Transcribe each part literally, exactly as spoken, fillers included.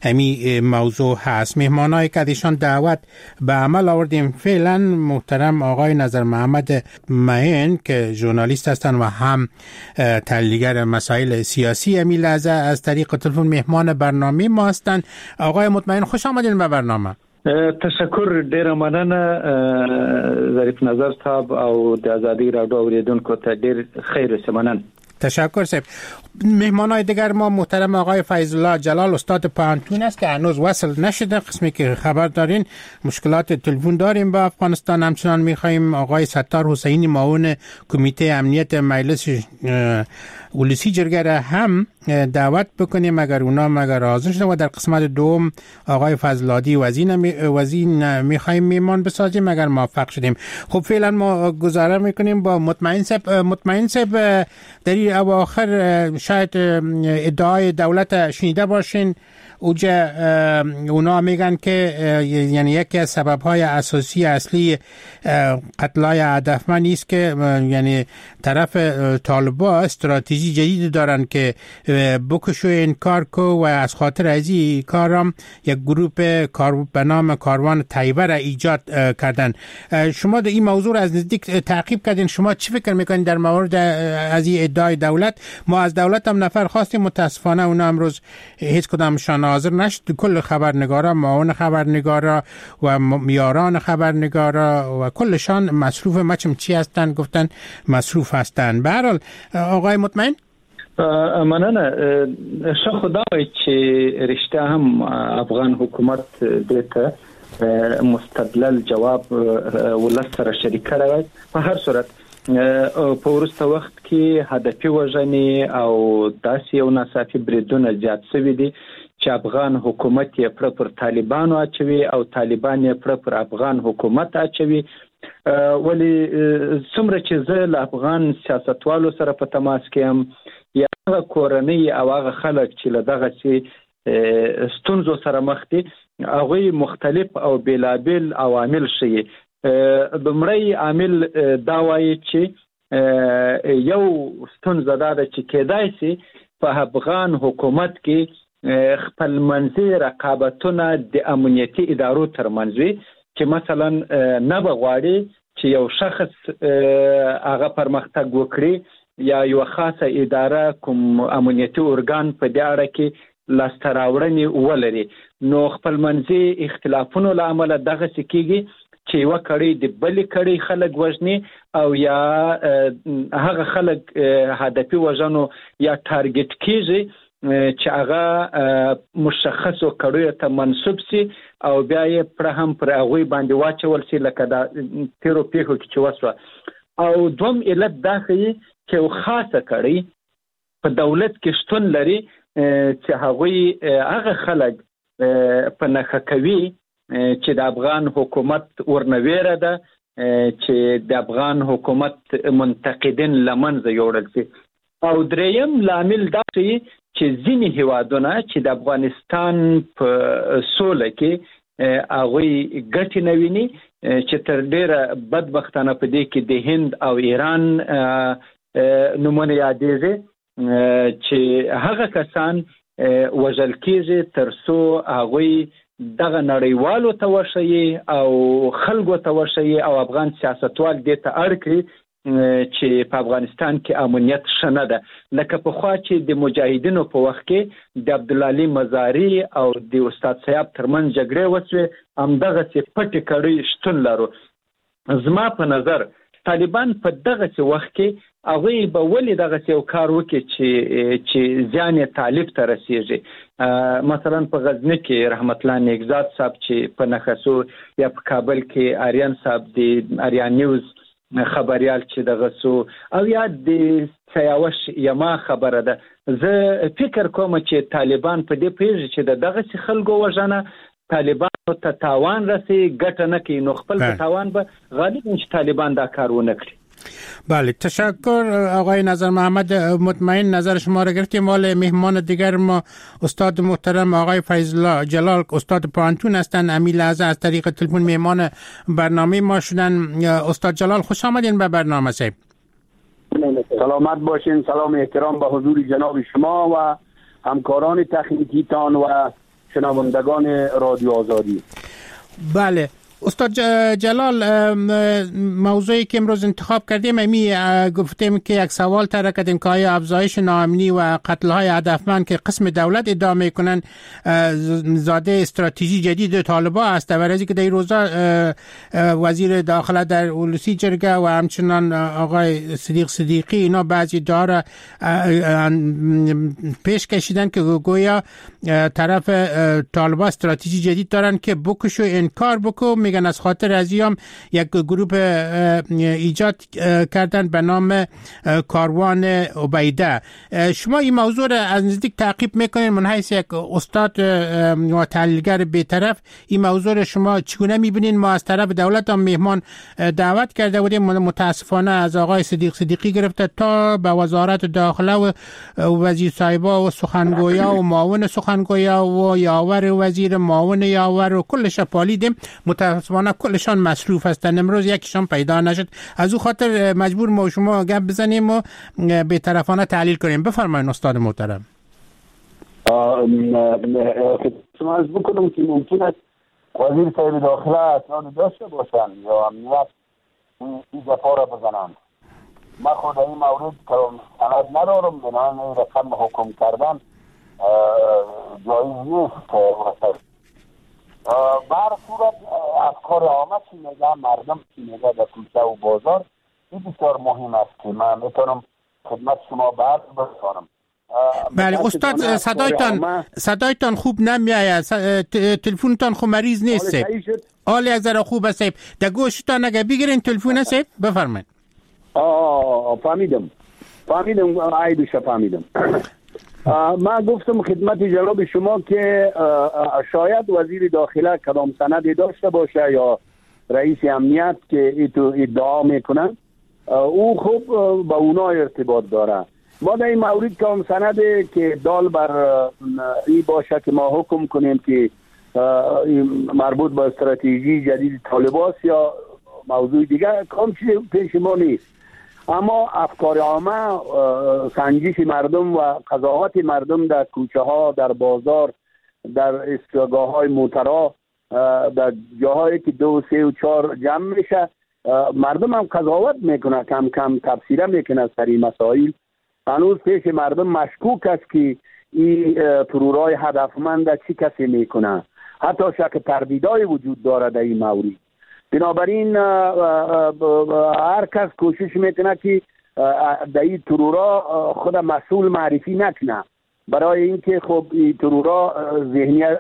همی موضوع هست. مهمانایی که ایشان دعوت به عمل آوردیم فعلا محترم آقای نظر محمد معین که ژورنالیست هستند و هم تحلیلگر مسائل سیاسی. امی لحظه از طریق تلفن مهمان برنامه ما هستند. آقای مطمئن خوش آمدین به برنامه. تشکر، ډیر مننه ظریف نظر صاحب او د آزادی رادیو اوریدونکو ته ډیر خیر سمنن. تشکر صاحب. مهمانای دیگر ما محترم آقای فیض الله جلال استاد پانتون است که هنوز وصل نشده. قسمی که خبر دارین مشکلات تلفن داریم با افغانستان. همچنان میخوایم آقای ستار حسینی معاون کمیته امنیت مجلس ولسی جرگه را هم دعوت بکنیم اگر اونا مگر حاضر شده و در قسمت دوم آقای فضلادی وزین وزین میخوایم میمان بسازیم اگر موفق شدیم. خب فعلا ما گزاره میکنیم با مطمئن صاحب. مطمئن صاحب در این اواخر شاید ادعای دولت شنیده باشین. اوجا اونا میگن که یعنی یکی از سبب‌های اساسی اصلی قتل‌های هدفمند است که یعنی طرف طالبان استراتژی جدید دارن که بکشو انکار کو و از خاطر ازی کارم یک گروه کار به نام کاروان طیبه را ایجاد کردن. شما در این موضوع را از نزدیک تعقیب کردین. شما چی فکر میکنین در مورد از این ادعای دولت؟ ما از دولت هم نفر خواستیم، متاسفانه اونا امروز هیچ کدامشان حاضر نشد. کل خبرنگارا، معاون خبرنگارا و میاران خبرنگارا و کلشان مصروف مچم چی هستن گفتن مصروف هستن. به هر حال آقای مطمئن مننه. شه خدای چې رشته هم افغان حکومت دیتا مستدلل جواب ولس سره شریک کړی. په هر صورت په ورسته وخت کې هدفي وژنې او داسې یو ناڅاپي بریدونه زیات شوي دي چې افغان حکومت یې پر پر طالبانو اچوي او طالبان یې پر پر افغان حکومت اچوي. ولی څومره چې زه له افغان سیاستوالو سره په تماس کې یم یا هغه کورنۍ او هغه خلک چې له دغسې ستونزو سره مخ دي هغوی مختلف او بېلابېل عوامل ښیي. لومړی عامل دا وایي چې یو ستونزه دا ده چې کېدای شي په افغان حکومت کې خپل منځي رقابتونه د امنیتي ادارو ترمنځ وي چې مثلا نه به غواړي چې یو شخص هغه پرمختګ وکړي یا یو خاصه اداره کوم امنیتي ارګان په دې اړه کې لاسته راوړنې ولري. نو خپل منځي اختلافونو له امله دغسې کېږي چې یوه کړۍ د بلې کړۍ خلک وژني او یا هغه خلک هدفي وژنو یا ټارګټ کېږي چې هغه مشخصو کړیو ته منسوب سي او بیا یې پر هم پر هغوی باندې واچول سي لکه دا تیرو پیښو کې چې وسوه. او دوم علت دا ښیي چې یو خاصه کړۍ په دولت کې شتون لري چې هغوی هغه خلک په نښه کوي چې د افغان حکومت ورنه ویره ده چې د افغان حکومت منتقدین له منځه یوړل سي. او دریم لامل دا ښیي چې ځینې هیوادونه چې د افغانستان په سوله کې هغوی ګټې نه ویني چې تر ډیره بدبختانه په دې کې د هند او ایران نومونه یادېږي چې هغه کسان وژل کېږي تر څو هغوی دغه نړیوالو ته وښیي او خلکو ته وښیي او افغان سیاستوال دې ته اړ کړي چې په افغانستان کې امنیت ښه نه ده. لکه پخوا چې د مجاهدینو په وخت کې د عبدالعلي مزاري او د استاد صاحب ترمنځ جګړې وسوې، همدغسې پټې کړۍ شتون لرو. زما په نظر طالبان په دغسې وخت کې هغوی به ولې دغسې یو کار وکړي چې چې زیان یې طالب ته رسېږي. مثلا په غزني کې رحمت الله نیکزاد صاحب چې په نښه سو یا په کابل کې آریان صاحب د آریان نیوز خبریال چې دغه سو او یا د سیاوش یما خبره ده. زه فکر کوم چې طالبان په دې پوهېږي چې د دغسې خلکو وژنه طالبانو ته تاوان رسي، ګټه نه کوي، نو خپل په تاوان به غالبا چې طالبان دا کار ونه کړي. بله، تشکر آقای نظر محمد مطمئن. نظر شما را گرفتیم. مال مهمان دیگر ما استاد محترم آقای فیض الله جلال استاد پانتون هستند. امی لحظه از طریق تلفن مهمان برنامه ما شدن. استاد جلال خوش آمدین به برنامه صاحب. سلامت باشین. سلام احترام به حضور جناب شما و همکاران تکنیکی تان و شنوندگان رادیو آزادی. بله استاد جلال، موضوعی که امروز انتخاب کردیم امی گفتیم که یک سوال طرح کردیم که آیا افزایش ناامنی و قتل‌های هدفمند که قسم دولت ادعا میکنن زاده استراتژی جدید طالبان است، و از اینکه در روزا وزیر داخله در اولوسی جرگه و همچنان آقای صدیق صدیقی اینا بعضی داره پیش کشیدن که گویا طرف طالبان استراتژی جدید دارن که بکش و انکار بکو، میگن از خاطر ازیام یک گروه ایجاد کردن به نام کاروان عبیده. شما این موضوع را از نزدیک تعقیب میکنین، من حیث یک استاد و تحلیلگر بی‌طرف این موضوع را شما چگونه میبینین؟ ما از طرف دولت هم مهمان دعوت کرده بودیم، متاسفانه از آقای صدیق صدیقی گرفته تا به وزارت داخله و وزیر صاحبا و سخنگویا و معاون سخنگویا و یاور وزیر معاون یاور و کلش پالیدیم، متاسفانه کلشان مصروف هستند، امروز یکیشان پیدا نشد. از او خاطر مجبور ما شما گپ بزنیم و به طرفانه تحلیل کنیم. بفرمایید استاد محترم. شما از بکنم که ممکن است وزیر صاحب داخله اسناد داشته باشن یا امنیت این دفعه را بزنن. من خود این مورد که سند ندارم، بنابراین این رقم حکم کردن جایز نیست که واسه بر صورت افکار عامه چی میگه، مردم چی میگه در کوچه و بازار، این بسیار مهم است که من میتونم خدمت شما بعد برسانم. بله استاد، صدایتان صدایتان خوب نمیآید، تلفنتان خو مریض نیست. حال یک ذره خوب است. در گوشتان اگه بگیرین تلفن است بفرمایید. آه فهمیدم فهمیدم عیبش فهمیدم. من گفتم خدمت جناب شما که شاید وزیر داخله کدام سندی داشته باشه یا رئیس امنیت که ایتو ادعا میکنن، او خوب با اونا ارتباط داره. ما در این مورد که هم سندی که دال بر این باشه که ما حکم کنیم که مربوط با استراتژی جدید طالبان یا موضوع دیگه کام چیزی پیش ما نیست. اما افکار عامه، سنجش مردم و قضاوت مردم در کوچه ها، در بازار، در استراگاه های موترا، در جاهایی که دو سه و چهار جمع میشه، مردم هم قضاوت میکنه، کم کم تفسیره میکنه سر این مسائل. هنوز پیش مردم مشکوک است که این ترورای هدفمند چی کسی میکنه، حتی شک تردیدای وجود داره در این مورد. بنابراین هر کس کوشش میکنه که در این ترورا خود مسئول معرفی نکنه، برای اینکه خب این ترورا ذهنیت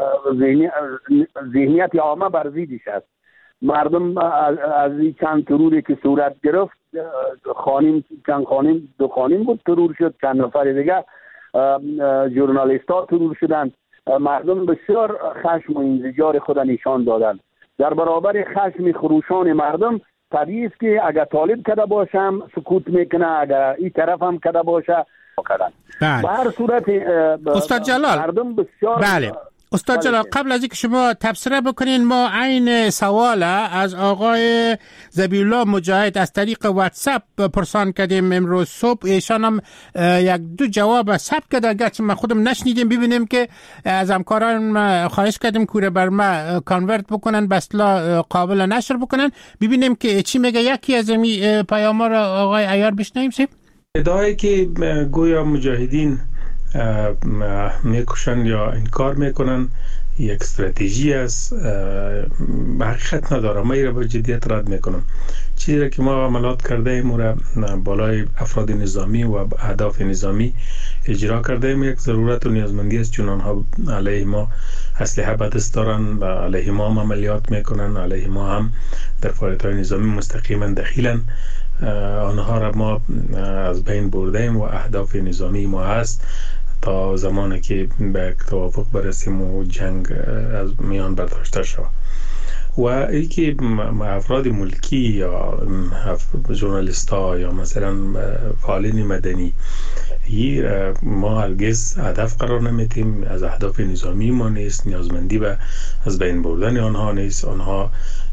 ذهنیت عامه بر ضدش است. مردم از این چند تروری که صورت گرفت، خانم چند خانم دو خانم بود ترور شد، چند نفر دیگه ژورنالیست ها ترور شدند. مردم بسیار خشم و انزجار خود نشان دادند. در برابر خشم خروشان مردم طبیعی است که اگر طالب کده باشم سکوت میکنه، اگر این طرف هم کده باشه کدن. به هر صورت استاد جلال، مردم بسیار بله استاد جلال، قبل از اینکه شما تبصره بکنین، ما عین سوال از آقای ذبیحالله مجاهد از طریق واتساپ پرسان کردیم امروز صبح. ایشان هم یک دو جواب ثبت کرد، اگرچه ما خودم نشنیدیم. ببینیم که از همکاران خواهش کردیم کوره بر ما کانورت بکنن، به اصطلاح قابل نشر بکنن، ببینیم که چی میگه. یکی از این پیام‌ها را آقای عیار بشنویم. سیب ادعایی که گویا مجاهدین میکشن یا انکار میکنن یک استراتژی است، حقیقت نداره. ما این را با جدیت رد میکنم. چیزی را که ما عملات کرده ایم و را بالای افراد نظامی و اهداف نظامی اجرا کرده ایم، یک ضرورت و نیازمندی است، چون آنها علیه ما اسلحه به دست دارن و علیه ما هم عملیات میکنن، علیه ما هم در فعالیت‌های نظامی مستقیما دخیلن. آنها را ما از بین برده ایم و اهداف نظامی ما هست تا زمانی که به توافق برسیم و جنگ از میان برداشته شود. و ای که افراد ملکی یا ژورنالیست ها یا مثلا فعالین مدنی، ما هرگز هدف قرار نمیدیم، از اهداف نظامی ما نیست، نیازمندی به از بین بردن آنها نیست. آنها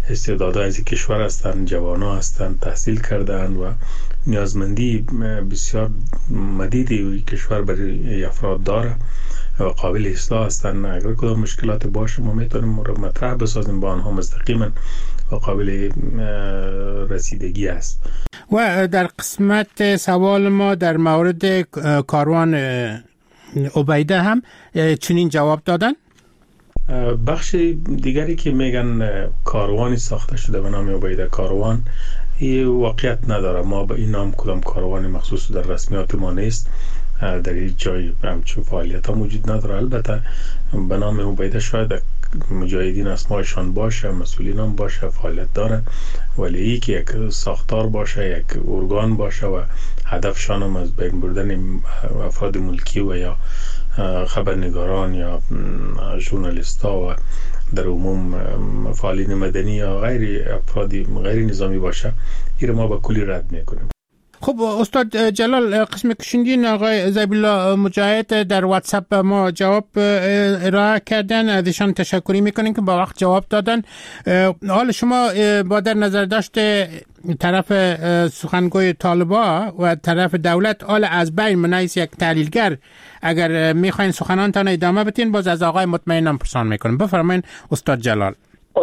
استعدادهای از کشور هستند، جوانان هستند، تحصیل کردند و نیازمندی بسیار مدیدی کشور برای افراد داره و قابل اصلاح هستند. اگر کدام مشکلات باشه ما میتونیم مطرح بسازیم با آنها مستقیما و قابل رسیدگی است. و در قسمت سوال ما در مورد کاروان عبیده هم چنین جواب دادن. بخش دیگری که میگن کاروانی ساخته شده به نام عبیده کاروان، این واقعیت نداره. ما به این نام کدام کاروانی مخصوص در رسمیات ما نیست، در هیچ جای همچون فعالیت ها موجود نداره. البته به نام عبیده شاید مجاهدین اسمایشان باشه، مسئولین هم باشه، فعالیت دارن، ولی ای که یک ساختار باشه، یک ارگان باشه و هدفشان هم از بین بردن افراد ملکی و یا خبرنگاران یا ژورنالیستا و در عموم فعالین مدنی یا غیر افرادی غیر نظامی باشه، این ما با کلی رد میکنیم. خب استاد جلال، قسم کشندین آقای زبیلا مجاهد در واتساپ ما جواب ارائه کردن، ازشان تشکری میکنیم که با وقت جواب دادن. حال شما با در نظر داشت طرف سخنگوی طالبا و طرف دولت، حال از بین منایس یک تحلیلگر، اگر میخواین سخنانتان ادامه بتین باز از آقای مطمئنم پرسان میکنم. بفرمایید استاد جلال.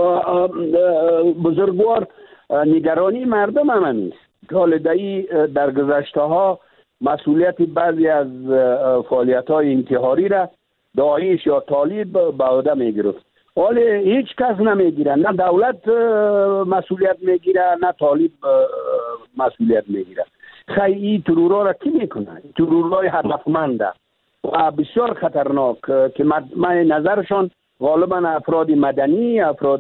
بزرگوار، نگرانی مردم هم نیست. کالدهی در گذشته ها مسئولیت بعضی از فعالیت های انتحاری را داعش یا طالب به عهده میگرفت. ولی هیچ کس نمیگیره، نه دولت مسئولیت میگیره نه طالب مسئولیت میگیره. خیلی این ترورها را کی میکنه؟ ترورهای هدفمنده و بسیار خطرناک که من نظرشان غالبا افراد مدنی، افراد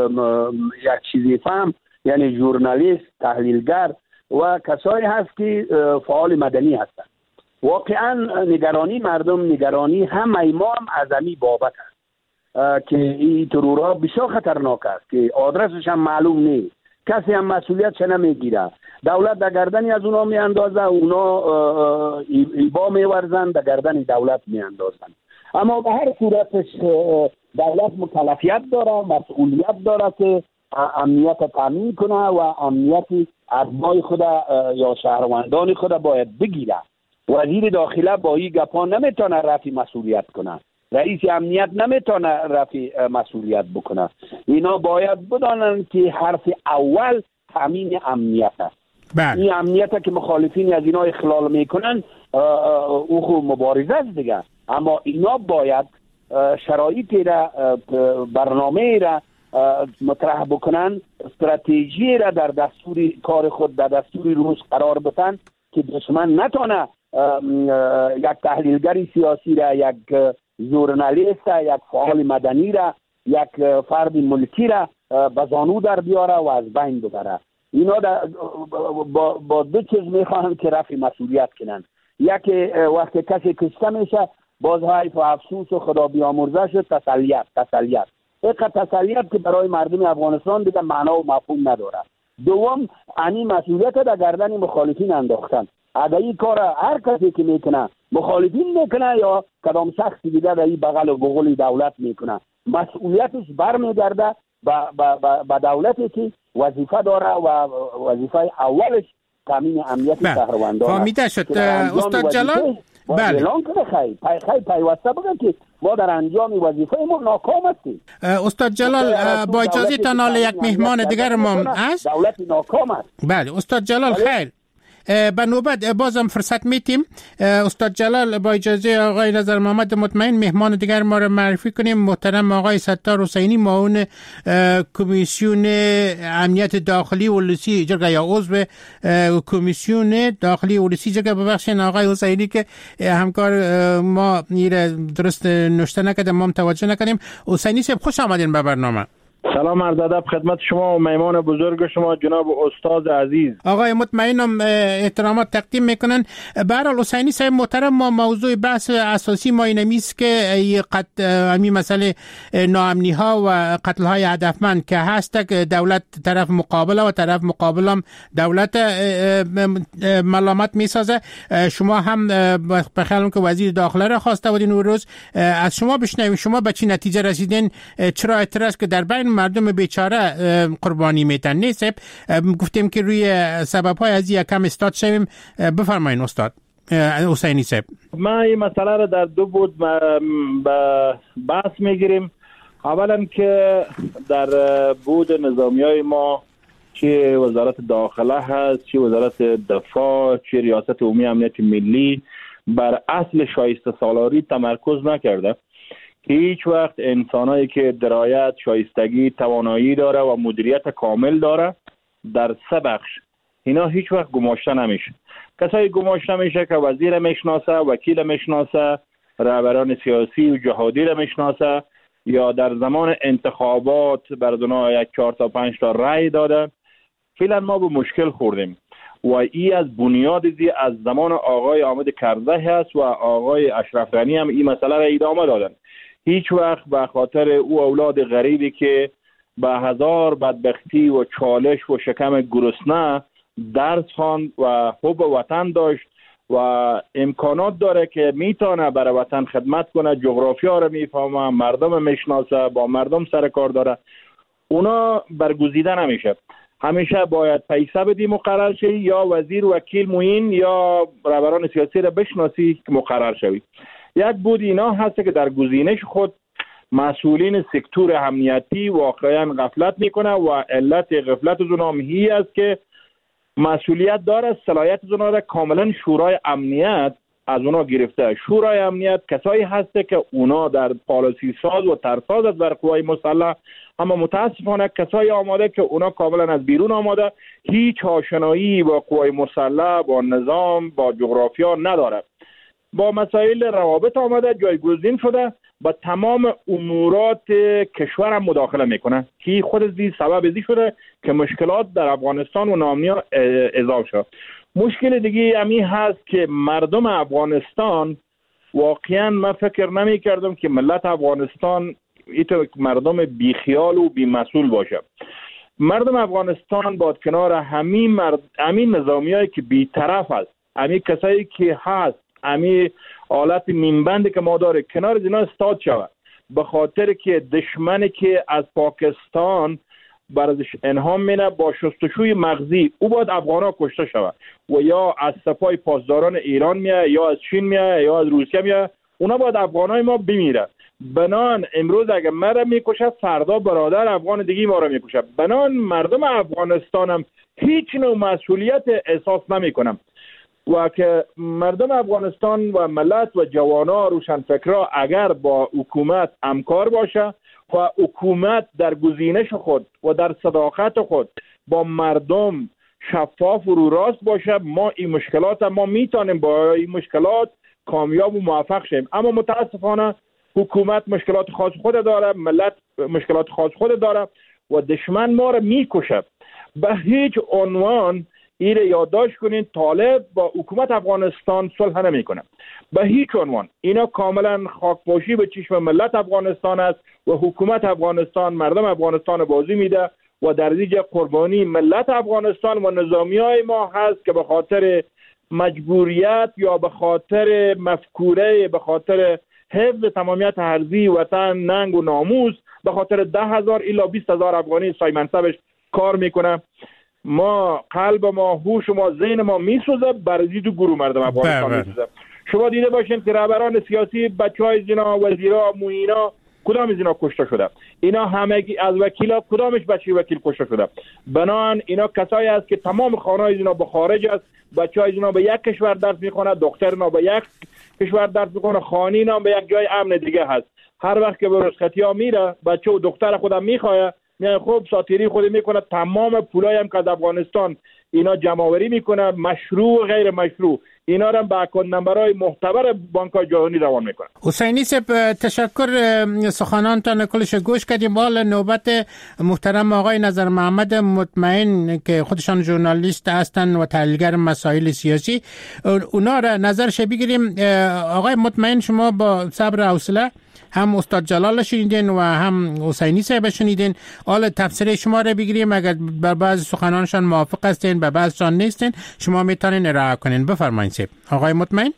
یک چیزی فهم، یعنی ژورنالیست، تحلیلگر و کسایی هست که فعال مدنی هستند. واقعا نگرانی مردم، نگرانی همه ما هم از امی بابت است که این ترورها بسیار خطرناک است که آدرسش هم معلوم نیست، کسی هم مسئولیتش نمیگیره. دولت در گردنی از اونا میاندازه، اونا ایبا میورزن در گردن دولت میاندازن. اما به هر صورتش دولت مکلفیت داره، مسئولیت داره که امنیت تامین کنه و امنیت اتباع خود یا شهروندان خود باید بگیره. وزیر داخله با این گپا نمیتونه رفع مسئولیت کنه، رئیس امنیت نمیتونه رفع مسئولیت بکنه. اینا باید بدانن که حرف اول تامین امنیت است. بله. این امنیت که مخالفین از اینا اخلال میکنن او خود مبارزه است دیگه، اما اینا باید شرایطی را، برنامه را مطرح بکنن، استراتژی را در دستور کار خود، در دستور روز قرار بدن که دشمن نتونه یک تحلیلگر سیاسی را، یک ژورنالیست، یک فعال مدنی را، یک فرد ملکی را به زانو در بیاره و از بین ببره. اینا با, با دو چیز میخواهن که رفع مسئولیت کنن. یکی وقتی کسی کشته میشه باز حیف و افسوس و خدا بیامرزه شد، تسلیت تسلیت یک تسلیت که برای مردم افغانستان دیگه معنا و مفهوم نداره. دوم، انی مسئولیت در گردن مخالفین انداختن. اگر این کار هر کسی که میکنه، مخالفین میکنه یا کدام شخصی دیگه در این بغل و بغل دولت میکنه، مسئولیتش برمیگرده به دولتی که وظیفه داره و وظیفه اولش تامین امنیت شهروندان است. فهمیده شد استاد جلال. بله. اعلان کنه خیلی پای خیلی پیوسته بگن که ما در انجام وظیفه ما ناکام هستیم. استاد جلال با اجازه تان حالا یک مهمان دیگر ما هست. دولت ناکام است. بله استاد جلال خیر. به نوبت بازم فرصت میتیم. استاد جلال با اجازه آقای نظر محمد مطمئن مهمان دیگر ما را معرفی کنیم. محترم آقای ستار حسینی، معاون کمیسیون امنیت داخلی ولسی جرگه یا عضو کمیسیون داخلی ولسی جرگه. ببخشید آقای حسینی که همکار ما میره درست نوشته نکرده، ما متوجه نکردیم. حسینی صاحب خوش آمدین به برنامه. سلام عرض ادب خدمت شما و مهمان بزرگ شما جناب استاد عزیز. آقای مطمئنم احترامات تقدیم میکنن. به هر حال حسینی صاحب محترم، ما موضوع بحث اساسی ما این است که قتل همین مسئله ناامنی ها و قتل های هدفمند که هست که دولت طرف مقابله و طرف مقابل هم دولت ملامت میسازه. شما هم بخیالم که وزیر داخله را خواسته بودین اون روز، از شما بشنویم شما به چی نتیجه رسیدین؟ چرا اعتراض که در بین مردم بیچاره قربانی میتن نیست. گفتیم که روی سبب های از یکم استاد شویم. بفرمایید استاد حسینی صاحب. ما این مسئله را در دو بود به بحث میگیریم. اولا که در بود نظامی های ما چه وزارت داخله هست، چه وزارت دفاع، چه ریاست عمومی امنیت ملی بر اصل شایسته سالاری تمرکز نکرده که هیچ وقت انسانایی که درایت، شایستگی، توانایی داره و مدیریت کامل داره در سه بخش اینا هیچ وقت گماشته نمیشه. کسایی گماشته میشه که وزیر میشناسه، وکیل میشناسه، رهبران سیاسی و جهادی را میشناسه یا در زمان انتخابات بردونا یک چهار تا پنج تا رأی دادن. فعلا ما به مشکل خوردیم و ای از بنیاد دی از زمان آقای حامد کرزی هست و آقای اشرف غنی هم این مسئله را ادامه دادن. هیچ وقت به خاطر او اولاد غریبی که به هزار بدبختی و چالش و شکم گرسنه درس خواند و حب وطن داشت و امکانات داره که میتونه برای وطن خدمت کنه، جغرافیا رو میفهمه، مردم میشناسه، با مردم سر کار داره، اونا برگزیده نمیشه. همیشه باید پیسه بدی مقرر شوی یا وزیر وکیل معین یا رهبران سیاسی را بشناسی که مقرر شوی. یک بود اینا هست که در گزینش خود مسئولین سکتور امنیتی واقعا غفلت میکنه و علت غفلت از اونها هی است که مسئولیت داره صلاحیت از اونها را کاملا شورای امنیت از اونها گرفته. شورای امنیت کسایی هسته که اونا در پالیسی ساز و ترساز از بر قوای مسلح، اما متاسفانه کسایی آماده که اونا کاملا از بیرون آماده، هیچ آشنایی با قوای مسلح، با نظام، با جغرافیا نداره. با مسائل روابط آمده، جایگزین شده، با تمام امورات کشور هم مداخله میکنه که خود از این سبب ازی شده که مشکلات در افغانستان و نامنیا اضافه شد. مشکل دیگه امی هست که مردم افغانستان واقعا من فکر نمی کردم که ملت افغانستان ایتو مردم بیخیال و بیمسئول باشه. مردم افغانستان با کنار همین مرد همین نظامیایی که بی‌طرف است، همین کسایی که هست، همین حالت نیمبندی که ما داره کنار اینا استاد شود، به خاطر که دشمنی که از پاکستان برازش انهام مینه با شستشوی مغزی او باید افغانا کشته شود و یا از سپاه پاسداران ایران میاد یا از چین میاد یا از روسیه میاد، اونا باید افغانای ما بمیره. بنان امروز اگر ما را میکشه فردا برادر افغان دیگه ما را میکشه. بنان مردم افغانستان هم هیچ نوع مسئولیت احساس نمیکنم و که مردم افغانستان و ملت و جوانا روشنفکرا اگر با حکومت همکار باشه و حکومت در گزینش خود و در صداقت خود با مردم شفاف و رو راست باشه، ما این مشکلات ما میتونیم با این مشکلات کامیاب و موفق شیم. اما متاسفانه حکومت مشکلات خاص خود داره، ملت مشکلات خاص خود داره و دشمن ما را میکشه. به هیچ عنوان این یادداشت کنین طالب با حکومت افغانستان صلح نمیکنه. به هیچ عنوان. اینا کاملا خاکپاشی به چشم ملت افغانستان است و حکومت افغانستان مردم افغانستان بازی میده و در نتیجه قربانی ملت افغانستان و نظامیای ما هست که به خاطر مجبوریت یا به خاطر مفکوره، به خاطر حفظ تمامیت ارضی وطن، ننگ و ناموس، به خاطر ده هزار الا بیست هزار افغانی سای منصبش کار میکنه. ما قلب ما، هوش ما، ذهن ما میسوزه برای دو گروه مردم افغانستان میسوزه. شما دیده باشین که رهبران سیاسی، بچهای اینا، وزیرا، معینا، کدام از اینا کشته شده؟ اینا همگی از وکیلا کدامش بچه وکیل کشته شده؟ بنان اینا کسایی است که تمام خانه‌های اینا به خارج است، بچهای اینا به یک کشور درس میخونه، دختر اینا به یک کشور درس میخونه، خانی اینا به یک جای امن دیگه هست. هر وقت که به رخصتی‌ها میره، بچه و دختر خودم میخواد، میگه خب ساتیری خود میکنه، تمام پولای هم که از افغانستان اینا جمع‌آوری میکنه، مشروع و غیر مشروع، اینا رو به اکانت نمبرهای معتبر بانک‌های جهانی روان میکنه. حسینی صاحب تشکر، سخنانتان کلش گوش کردیم. حالا نوبت محترم آقای نظر محمد مطمئن که خودشان ژورنالیست هستن و تحلیلگر مسائل سیاسی، اونا را نظرش بگیریم. آقای مطمئن، شما با صبر و حوصله هم استاد جلال شنیدین و هم حسینی صاحب شنیدین. حالا تفسیر شما را بگیریم، اگر بر بعض سخنانشان موافق هستین به بعضشان نیستین شما میتونین ارائه کنین. بفرمایید صاحب. آقای مطمئن.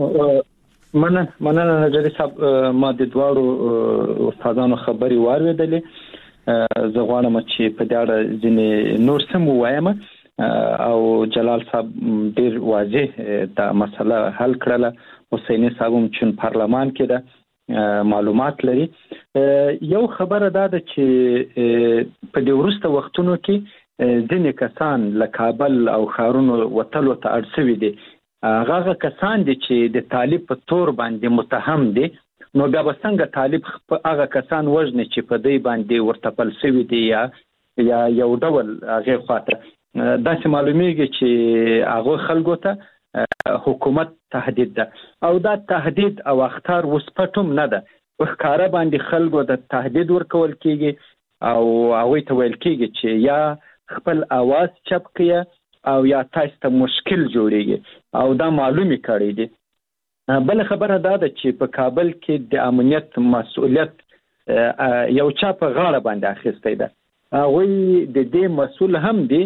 من من نظر صاحب ما د دوارو استادانو خبري واردلې زه غواړم چې په دې اړه ځینې نور سم وایم او جلال صاحب ډیر واضح دا مسله حل کړله حسینی صاحب چې پارلمان کې ده معلومات لري. یو خبره دا ده چې په دې وروسته وختونو کې ځینې کسان له کابل او ښارونو وتلو ته اړ شوي دي. هغه کسان دي چې د طالب په تور باندې متهم دي، نو بیا به څنګه طالب هغه کسان وژني چې په دې باندې ورته پل شوي دي یا یا یو ډول هغه خاطر داسې معلومیږي چې هغه خلکو ته حکومت تهدید ده او دا تهدید او اخطار وسپټوم نه ده، په ښکاره باندې خلکو د تهدید ورکول کیږي او هغه ته ویل کیږي چې یا خپل आवाज چپ کړئ او یا تاسو ته مشکل جوړیږي او دا معلومي کړی دي. بل خبره دا ده چې په کابل کې د امنیت مسؤلیت یو چا په غاړه باندې اخیستی ده. هغوی د دې مسؤل هم دي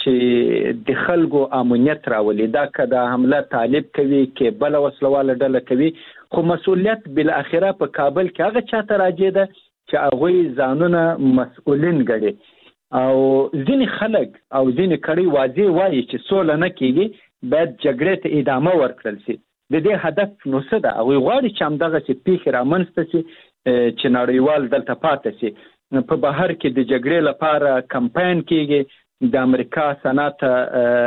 چې د خلکو امنیت راولي. دا که د حمله طالب کوي کې بل وسلواله ډله کوي، خو مسؤلیت بل اخره په کابل کې هغه چاته راځي ده چې هغوی ځانونه مسؤلین ګڼي. او ځینې خلک او ځینې کړي واضح وایي چې سوله نه کیږي، باید جګړې ته ادامه ورکړل شي. د دې هدف نو څه ده؟ هغوی غواړي چې همدغسې پیښې رامنځته شي چې نړیوال دلته پاتې شي. په بهر کې د جګړې لپاره کمپاین کیږي، د امریکا سنا ته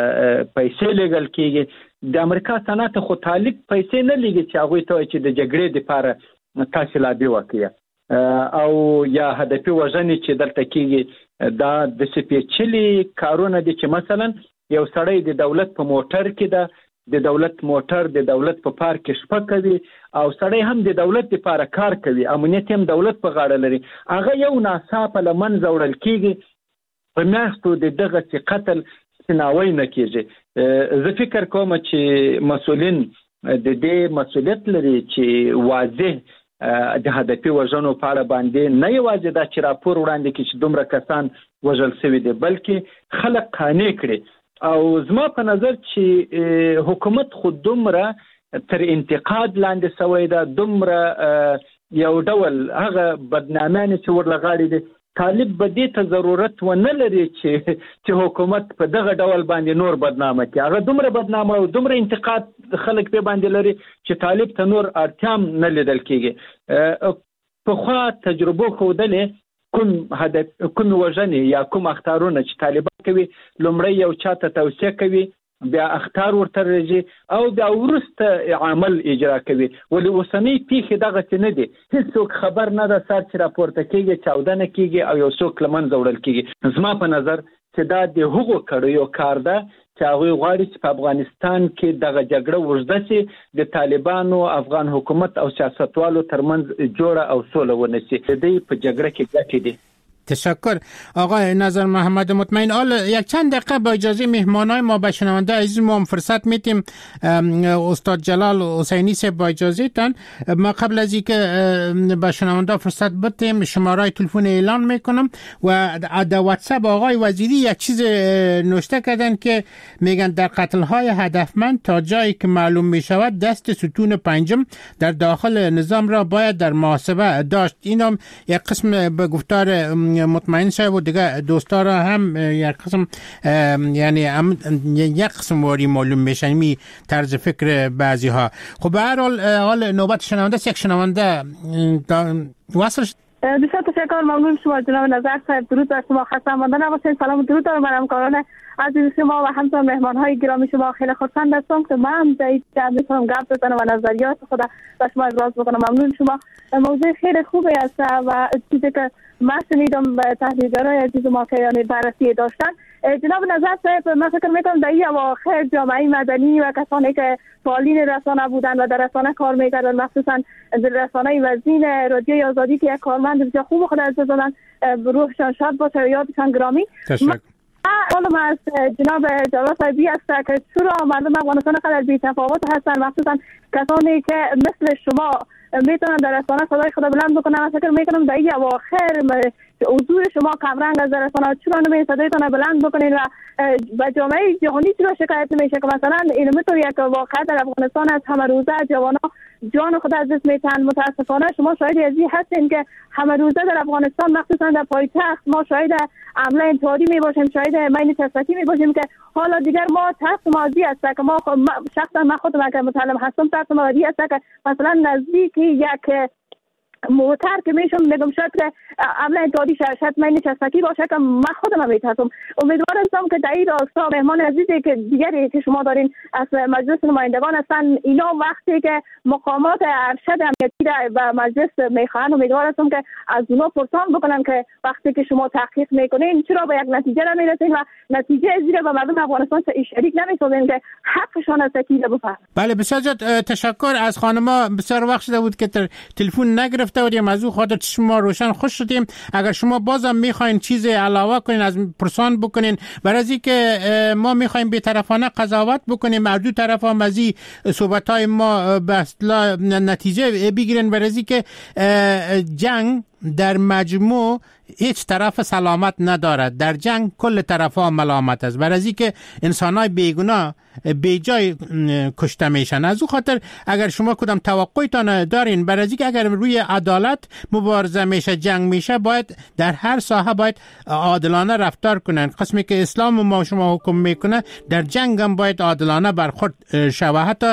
پیسې لیږل کیږي. د امریکا سنا ته خو طالب پیسې نه لیږي چې هغوی ته چې د جګړې دپاره تاسې لابي وکړئ او یا هدفي وژنې چې دلته کیږي. دا د سپېڅلي کارونه دي چې مثلا یو سړی د دولت په موټر کې ده، د دولت موټر د دولت په پارک کې شپه کوي او سړی هم د دولت لپاره کار کوي، امنیت هم دولت په غاړه لري، هغه یو ناڅاپه له منځه وړل کیږي، په میاشتو د دغسې قتل سپیناوی نه کیږي. زه فکر کوم چې مسؤلین د دې مسؤلیت لري چې واضح د هدفي وژنو په اړه باندې نه یوازې دا چې راپور وړاندې کړي چې دومره کسان وژل شوي دي، بلکې خلک قانع کړي. او زما په نظر چې حکومت خو دومره تر انتقاد لاندې شوی ده، دومره یو ډول هغه بدنامیان چې ورله غاړې دي، طالب به دې ته ضرورت ونه لري چې چې حکومت په دغه ډول باندې نور بدنامه کړي. هغه دومره بدنامه او دومره انتقاد خلک په باندې لري چې طالب ته نور اړتیا هم نه لیدل کېږي. پخوا تجربو ښودلې کوم هدف کوم وژنې یا کوم اخطارونه چې طالبان کوي، لومړی یو چا ته توصیه کوي، بیا اخطار ورته راځي او بیا وروسته عمل اجرا کوي. ولې اوسنۍ پیښې دغسې نه دي، هېڅوک خبر نه ده، سر چې راپورته کېږي چاودنه کېږي او یو څوک له منځه وړل کېږي. زما په نظر چې دا د هغو کړیو کار ده چې هغوی غواړي چې په افغانستان کې دغه جګړه اوږده شي، د طالبانو افغان حکومت او سیاستوالو ترمنځ جوړه او سوله ونه شي. د دې په جګړه کې ګټې دي. تشکر آقای نظر محمد مطمئن. حالا یک چند دقیقه با اجازه مهمانای ما به شنونده عزیز ما هم فرصت میتیم. استاد جلال حسینی سے با اجازه تان ما قبل از اینکه به شنونده فرصت بدیم شماره تلفن اعلان میکنم و در واتساپ آقای وزیری یک چیز نوشته کردن که میگن در قتل های هدفمند تا جایی که معلوم میشود دست ستون پنجم در داخل نظام را باید در محاسبه داشت. اینم یک قسم به گفتار مطمئن شد و دیگه دوستا را هم یک قسم یعنی یک قسم واری معلوم میشن می طرز فکر بعضی ها. خب به هر حال حال نوبت شنونده یک شنونده وصل شد. بسیار تشکر، ممنون شما جناب نظر صاحب. درود بر شما، خسته آمده نباشید. سلام و درود دارم بر همکاران عزیز شما و همچنین مهمان‌های گرامی شما. خیلی خوشحال هستم که من در این جمع میتونم گپ بزنم و نظریات خود به شما ابراز بکنم. ممنون شما. موضوع خیلی خوبی است و چیزی که من شنیدم تحلیلگرای عزیز ما که یعنی بررسی داشتن. جناب نظر صاحب، من فکر میکنم در این اواخر جامعه مدنی و کسانی که فعالین رسانه بودن و در رسانه کار میکردن، مخصوصا در رسانه وزین رادیوی آزادی که یک کارمند بسیار خوب خود از دادن، روحشان شاد باشه و یادشان گرامی. تشکر. حالا از جناب جلال صاحبی است که چرا مردم افغانستان خیلی بی‌تفاوت هستند، مخصوصا کسانی که مثل شما میتونن در رسانه صدای خود بلند بکنن. من فکر میکنم در این اواخر حضور شما کمرنگ از رسانه چرا نمی صدایتان بلند بکنین و به جامعه جهانی چرا شکایت نمیشه که مثلا این میتونه یک واقعه در افغانستان از همه روزه جوانا جان خود از دست میتن. متاسفانه شما شاهد ازی هستین که همه روزه در افغانستان مخصوصا در پایتخت ما شاهد حمله انتحاری می باشیم، شاهد مین تصفیه می باشیم که حالا دیگر ما ترس مازی است که ما شخصا من خودم که متعلم هستم ترس مازی است که مثلا نزدیک یک موتر که میشم میگم شاید که عمل انتحاری شاید من نچستکی باشه که من خودم میترسم. امیدوارم که در این راستا مهمان عزیزی که دیگری که شما دارین از مجلس نمایندگان هستن اینا وقتی که مقامات ارشد امنیتی و مجلس میخوان امیدوارم که از اونا پرسان بکنن که وقتی که شما تحقیق میکنین چرا به یک نتیجه نمیرسین و نتیجه زیر به مردم افغانستان شریک نمیسازین که حقشان است که بفهمن. بله بسیار تشکر از خانما. بسیار وقت شده بود که تلفن نگرفت و از او خاطر شما روشن خوش شدیم. اگر شما بازم میخواین چیز علاوه کنین از پرسان بکنین برای از اینکه ما میخوایم بی‌طرفانه قضاوت بکنیم از دو طرف هم از این صحبت‌های ما به اصطلاح نتیجه بگیرن برای از اینکه جنگ در مجموع هیچ طرف سلامت ندارد. در جنگ کل طرف ها ملامت است برای از اینکه انسان‌های بیگناه بیجای کشته میشن. از او خاطر اگر شما کدام توقعتان دارین برای اینکه اگر روی عدالت مبارزه میشه جنگ میشه باید در هر ساحه باید عادلانه رفتار کنن. قسمی که اسلام ما شما حکم میکنه در جنگ هم باید عادلانه برخورد شود. حتی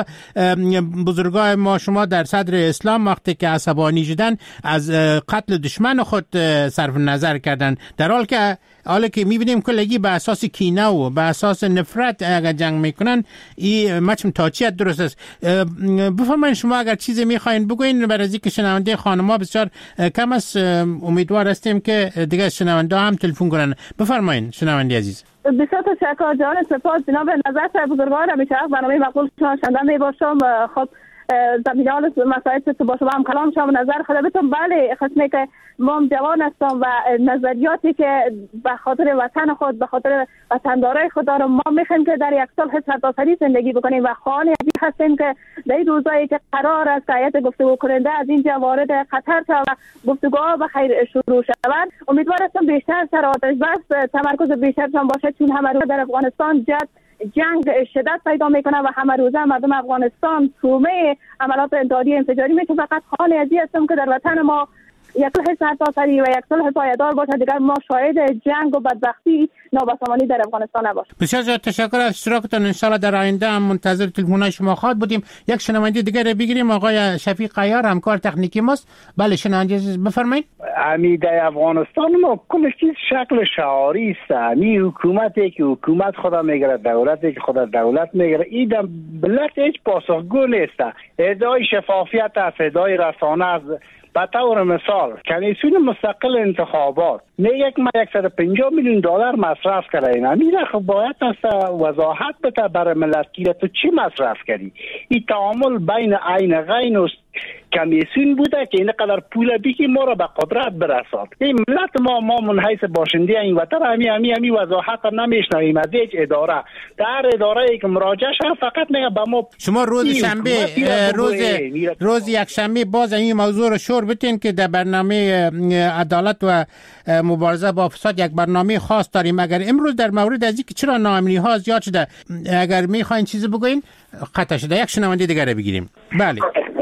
بزرگای ما شما در صدر اسلام وقتی که عصبانی شدن از قتل دشمن خود صرف نظر کردن، در حال که حالا که میبینیم کلگی به اساس کینه و به اساس نفرت اگر جنگ میکنن این مچم تاچیت درست است. بفرمایید شما اگر چیزی میخواین بگوین برای از اینکه شنونده خانم‌ها بسیار کم است امیدوار هستیم که دیگه شنونده هم تلفن کنن. بفرمایید شنونده عزیز. بسیار تشکر جان سپاس جناب نظر صاحب بزرگوار. همیشه برنامه مقبول شما شنونده میباشم. خب زمینال مسائل تو با شما هم کلام شما نظر خدمتتون. بله قسمی که ما جوان هستم و نظریاتی که به خاطر وطن خود به خاطر وطندارای خود دارم ما میخوایم که در یک سال سرتاسری زندگی بکنیم و خانه ازی هستیم که در این روزایی که قرار است هیئت گفتگو کننده از اینجا وارد خطر شود و گفتگوها به خیر شروع شود. امیدوار هستم بیشتر سر آتش بس تمرکز بیشترشان باشه چون همه روز در افغانستان جد جنگ شدت پیدا میکنه و همه روزه مردم افغانستان تومه عملات انتحاری انفجاری میشه. فقط خانه ازی هستم که در وطن ما یک صلح سرتاسری و یک صلح پایدار باشه دیگر ما شاهد جنگ و بدبختی نابسامانی در افغانستان نباشیم. بسیار تشکر از اشتراکتان. ان شاء الله در آینده هم منتظر تلفن‌های شما خواهد بودیم. یک شنونده دیگر بگیریم. آقای شفیق عیار همکار تکنیکی ماست. بله شنونده عزیز بفرمایید. امیده افغانستان ما کلش چیز شکل شعاری است. امی حکومتی که حکومت خدا میگیره دولتی که خدا دولت میگیره این بلت هیچ پاسخگو نیست. ادعای شفافیت است، ادعای رسانه است. به طور مثال کمیسیون مستقل انتخابات میگه که ما صد و پنجاه میلیون دلار مصرف کردیم. این خب باید است وضاحت بده برای ملت که تو چی مصرف کردی. این تعامل بین عین غین و کمیسیون بوده که این قدر پول بی که ما را به قدرت برساد. این ملت ما ما من حیث باشنده این وطن همی همی همی وضاحت نمیشنویم از هیچ اداره. در اداره ای که مراجعه شد فقط میگه به ما شما روز شنبه روز روز یک شنبه باز این موضوع رو شور بتین که در برنامه عدالت و مبارزه با فساد یک برنامه خاص داریم. اگر امروز در مورد از اینکه چرا ناامنی ها زیاد شده اگر میخواین چیزی بگوین قطع شده یک شنونده دیگر بگیریم. بله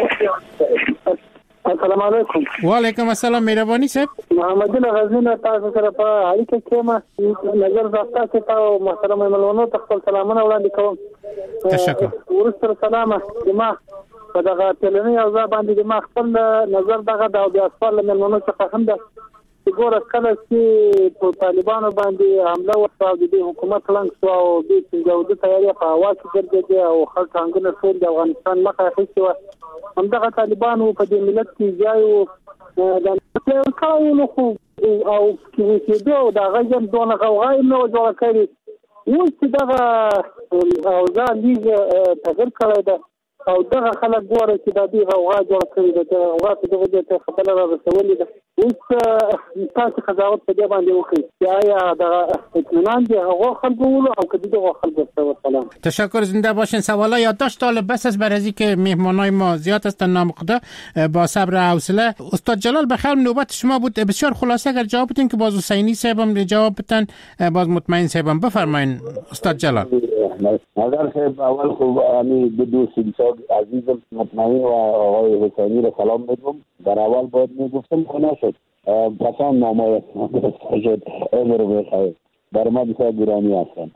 السلام علیکم. و علیکم السلام. مهربانی صاحب. محمد غزنی تاسو سره په اړیکه کې ما نظر راځه چې تاسو محترم ملونو ته خپل سلامونه وړاندې کوم. تشکر. ورسره سلام ما په دغه تلنی او ځا باندې ما خپل نظر دغه د بیا خپل ملونو څخه هم ده چې ګوره کله چې په طالبانو باندې حمله وشوه د حکومت لنګ شو او د څنګه د تیاری په هوا کې ګرځېدي او خلک څنګه ټول د افغانستان مخه اخیستي و. همدغه طالبانو په دې ملت کې ځای او د ټول کارونو خو او چې دوی د غږم دونه غوغای نو جوړ کړی و چې دغه او ځا لیز تغیر کړی ده او دغه خلک ګوره چې د دې غوغا جوړ کړی ده. غوغا په دغه ته خبره را رسولې ده. اوس تاسو قضاوت په دې باندې وکړئ چې آیا د اطمینان دی هغه خلکو ولو او کدی دغه خلکو ته سلام. تشکر، زنده باشین. سوالا یادداشت طالب بس است برای که مهمانای ما زیاد هستن نامقدار، با صبر و حوصله. استاد جلال بخیر، نوبت شما بود. بسیار خلاصه اگر جواب بدین که باز حسینی صاحبم جواب بدن، باز مطمئن صاحبم. بفرمایید استاد جلال. نظر صاحب اول خوب امی دو دوست عزیزم مطمئن و آقای حسینی را سلام میگم. در اول باید میگفتم خونه شد پسان نامایت شد عمر بخیر، بر ما بسیار گرامی هستند.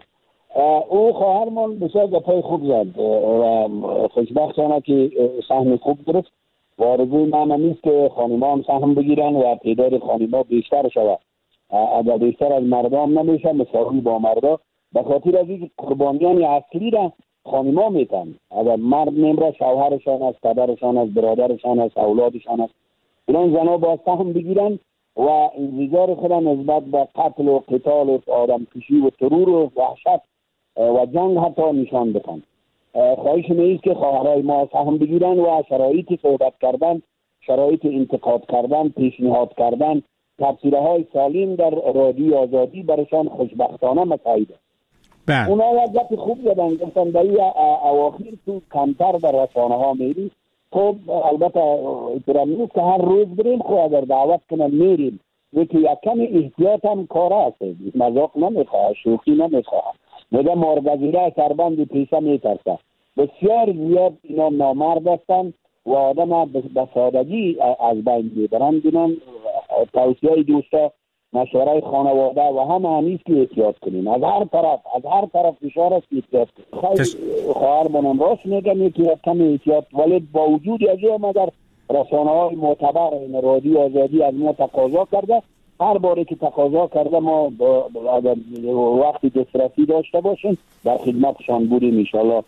او خواهرمان بسیار گپای خوب زد و خوشبختانه که سهم خوب گرفت و آرزوی من نیست که خانمان سهم بگیرن و تعداد خانما بیشتر شود. اگر بیشتر از مردم نمیشه مساوی با مردا، به خاطر از اینکه قربانیان اصلی را خانما میتن. اگر مرد نمیره شوهرشان است، پدرشان است، برادرشان است، اولادشان است. اینا زنا با سهم بگیرن و انفجار خود نسبت به قتل و قتال و آدم کشی و ترور و وحشت و جنگ حتی نشان بدن. خواهش می‌کنم که خواهرای ما سهم بگیرن و شرایط صحبت کردن، شرایط انتقاد کردن، پیشنهاد کردن، تفسیرهای سالم در رادیو آزادی برشان خوشبختانه مساعده. اونا یک گپ خوب زدن، گفتن در این اواخر تو کمتر در رسانه ها میری. خب البته احترام نیست که هر روز بریم، خب اگر دعوت کنن میریم، یکی یک کمی احتیاط هم کار است، مذاق نمیخواه، شوخی نمیخواه. میگه مارگزیره سربند پیسه میترسه. بسیار زیاد اینا نامرد هستن و آدم به سادگی از بین میبرن. بینن توصیه دوستا، مشوره خانواده و همه همیست که احتیاط کنیم. از هر طرف از هر طرف فشار است که احتیاط کنیم. خیلی خواهر منم راست میگم که کمی احتیاط، ولی با وجود از این اگر رسانه های معتبر این رادیو آزادی از ما تقاضا کرده، هر باری که تقاضا کرده ما اگر وقتی دسترسی داشته باشیم در خدمتشان بودیم انشالله.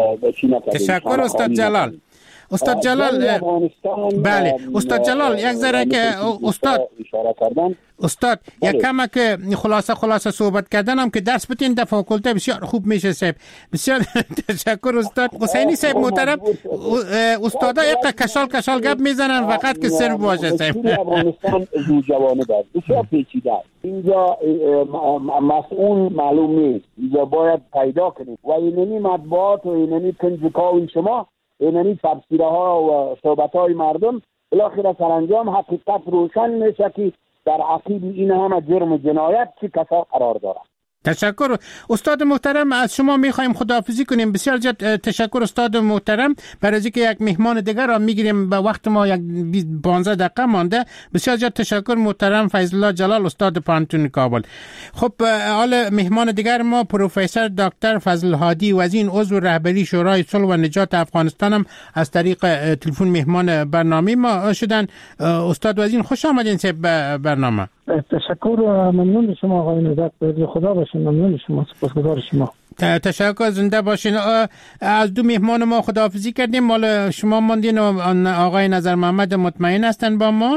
تشکر استاد جلال. استاد جلال بله استاد جلال یک ذره که استاد اشاره کردن استاد یک کم که خلاصه خلاصه صحبت کردن هم که درس بتین در فاکولته بسیار خوب میشه صاحب. بسیار تشکر استاد حسینی صاحب محترم. استادا یک کشال کشال گپ میزنن فقط که سر باشه صاحب. افغانستان زو جوانه داد بسیار پیچیده. اینجا مسئول معلوم نیست، اینجا باید پیدا کنیم و اینمی مطبوعات و اینمی کنجکاوی شما، اینمی تفسیره ها و صحبت های مردم بالاخره سرانجام حقیقت روشن میشه که در عقیب این همه جرم و جنایت چی کسا قرار داره. تشکر استاد محترم، از شما میخوایم خداحافظی کنیم. بسیار زیاد تشکر استاد محترم. برای اینکه یک مهمان دیگر را میگیریم، به وقت ما یک پانزده دقیقه مانده. بسیار زیاد تشکر محترم فیض الله جلال استاد پانتون کابل. خب حال مهمان دیگر ما پروفسور دکتر فضل هادی وزین عضو رهبری شورای صلح و نجات افغانستان هم از طریق تلفن مهمان برنامه ما شدن. استاد وزین خوش آمدین به برنامه. تشکر و ممنون شما آقای نزد. خدا باشین. ممنون شما، سپاسگزار شما. تشکر، زنده باشین. از دو مهمان ما خداحافظی کردیم، مال شما ماندین و آقای نظر محمد مطمئن هستن با ما.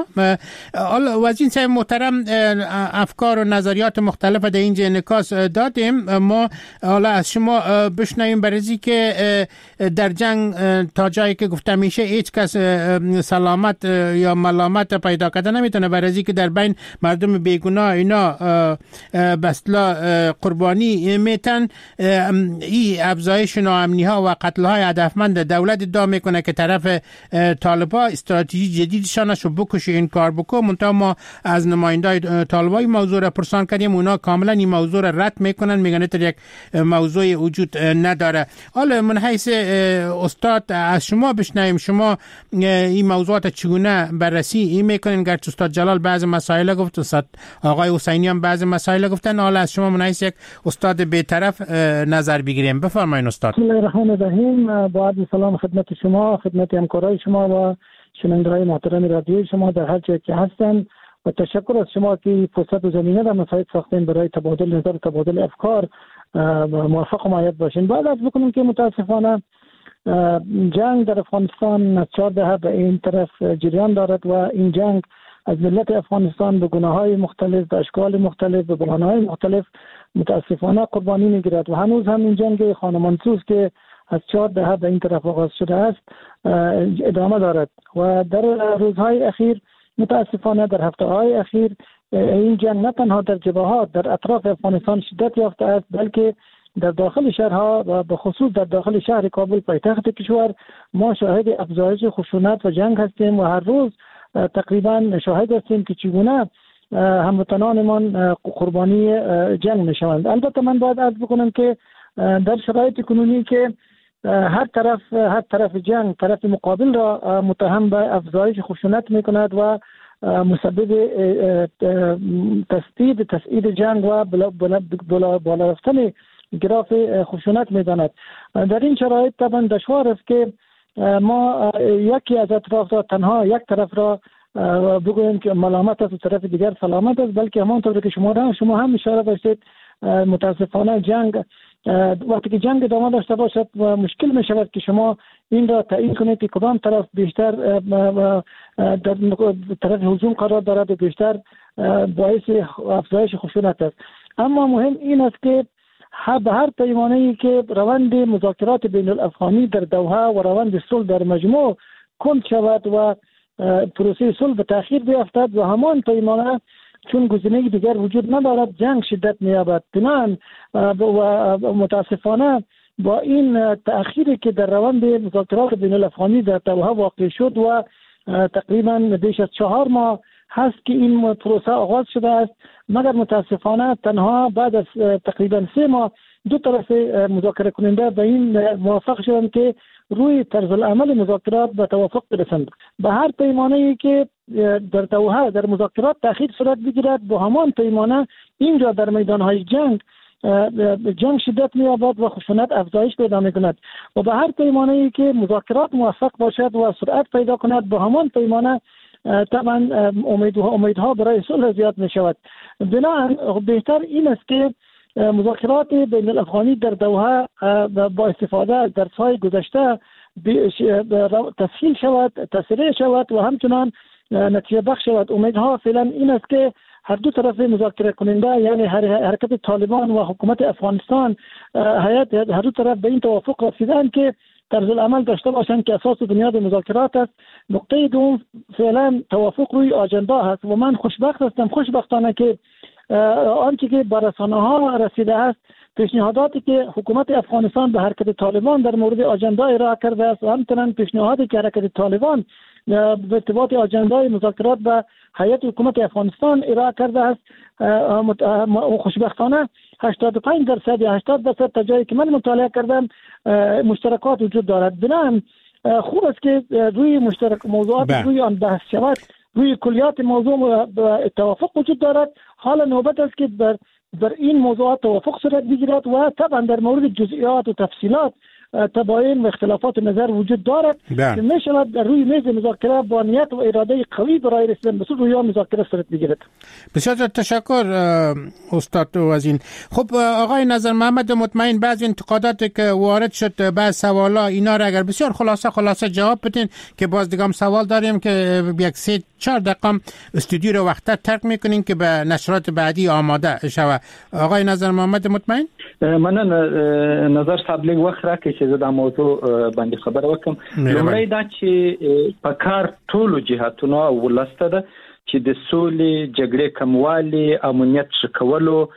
وزیر صاحب محترم افکار و نظریات مختلف در اینجا انعکاس دادیم. ما حالا از شما بشنویم برای که در جنگ تا جایی که گفته میشه هیچ کس سلامت یا ملامت پیدا کرده نمیتونه، برای که در بین مردم بیگناه اینا بسلا قربانی میتن. این افزایش ناامنی ها و قتل های هدفمند دولت ادعا میکنه که طرف طالبا استراتژی جدیدشان شو بکشه این کار بکو. منتها ما از نمایندای طالبا این موضوع را پرسان کردیم، اونا کاملا این موضوع را رد میکنن، میگن تا یک موضوع وجود نداره. حالا من حیث استاد از شما بشنویم، شما این موضوعات چگونه بررسی این میکنین؟ گرچه استاد جلال بعض مسائل گفت، استاد آقای حسینی هم بعض مسائل گفتن، حالا از شما من حیث یک استاد بی‌طرف نظر بگیریم. بفرمایید استاد. بسم الله الرحمن الرحیم. با عرض سلام خدمت شما، خدمت همکارای شما و شنوندگان محترم رادیوی شما در هر جایی که هستند و تشکر از شما که فرصت و زمینه را مساعد ساختین برای تبادل نظر و تبادل افکار. موفق و مایت باشین. بعد از بکنیم که متاسفانه جنگ در افغانستان از چهار دهه به این طرف جریان دارد و این جنگ از ملت افغانستان به گناه‌های مختلف، به اشکال مختلف، به بحران‌های مختلف متاسفانه قربانی می‌گیرد و هنوز هم این جنگ خانمانسوز که از چهار دهه به این طرف آغاز شده است ادامه دارد و در روزهای اخیر متاسفانه در هفته‌های اخیر این جنگ نه تنها در جبهات در اطراف افغانستان شدت یافته است، بلکه در داخل شهرها و به خصوص در داخل شهر کابل پایتخت کشور ما شاهد افزایش خشونت و جنگ هستیم و هر روز تقریبا شاهد هستیم که چگونه هموطنانمان قربانی جنگ می شوند. البته من باید عرض بکنم که در شرایط کنونی که هر طرف هر طرف جنگ طرف مقابل را متهم به افزایش خشونت می کند و مسبب تسدید تسعید جنگ و بالا بالا رفتن گراف خشونت می داند. در این شرایط طبعا دشوار است که ما یکی از اطراف را تنها یک طرف را بگوییم که ملامت است و طرف دیگر سلامت است، بلکه همانطور که شما هم شما هم اشاره داشتید متاسفانه جنگ وقتی که جنگ ادامه داشته باشد و مشکل می شود که شما این را تعیین کنید که کدام طرف بیشتر در طرف هجوم قرار دارد و بیشتر باعث افزایش خشونت است. اما مهم این است که به هر پیمانه‌ای که روند مذاکرات بین الافغانی در دوحه و روند صلح در مجموع کند شود و پروسه صلح به تأخیر بیفتد و همان پیمانه چون گزینه دیگر وجود ندارد جنگ شدت می‌یابد. بنابراین و متاسفانه با این تأخیری که در روند مذاکرات بین الافغانی در دوحه واقع شد و تقریبا بیش از چهار ماه هست که این پروسه آغاز شده است، مگر متاسفانه تنها بعد از تقریبا سه ماه دو طرف مذاکره کننده به این موافق شدند که روی طرز العمل مذاکرات به توافق برسند. به هر پیمانه‌ای که در دوحه در مذاکرات تأخیر صورت بگیرد با همان پیمانه اینجا در میدان‌های جنگ جنگ شدت می‌یابد و خشونت افزایش پیدا می‌کند و به هر پیمانه‌ای که مذاکرات موفق باشد و سرعت پیدا کند با همان پیمانه طبعا امیدها امیدها برای صلح زیاد می شود. بنابراین بهتر این است که مذاکرات بین الافغانی در دوحه با استفاده در سال گذشته تسهیل شود، تسریع شود و همچنان نتیجه بخش شود. امیدها فعلا این است که هر دو طرف مذاکره کننده یعنی حرکت طالبان و حکومت افغانستان هیئت هر دو طرف به این توافق رسیدند که طرز العمل داشته باشند که اساس و بنیاد مذاکرات است. نقطه دوم فعلا توافق روی آجندا هست و من خوشبخت هستم خوشبختانه که آنچه که به رسانه‌ها رسیده است پیشنهاداتی که حکومت افغانستان به حرکت طالبان در مورد آجندا ارائه کرده است و همچنین پیشنهادی که حرکت طالبان به ارتباط آجندای مذاکرات به هیئت حکومت افغانستان ارائه کرده است خوشبختانه هشتاد و پنج درصد یا هشتاد درصد تا جایی که من مطالعه کردم مشترکات وجود دارد. بنابراین خوب است که روی مشترک موضوعات روی آن بحث شود، روی کلیات موضوع توافق وجود دارد. حالا نوبت است که بر در این موضوعات توافق صورت بگیرد و طبعا در مورد جزئیات و تفصیلات تباین و اختلافات نظر وجود دارد که می شود در روی میز مذاکره با نیت و اراده قوی برای رسیدن به صلح روی مذاکره صورت بگیرد. بسیار تشکر استاد وزین. خب آقای نظر محمد مطمئن، بعضی انتقاداتی که وارد شد بعض سوالا اینا را اگر بسیار خلاصه خلاصه جواب بدین که باز دیگه هم سوال داریم که یک سه چهار دقیقه استودیو رو وقتا ترک میکنین که به نشرات بعدی آماده شود. آقای نظر محمد مطمئن. من نظر صاحب لیک وخت راکې چې زه د موضوع باندې خبره وکم. لومړی دا چې په کار ټولو جهاتونو ولسته ده چې د سولې جګړې کموالي امنیت ښه کولو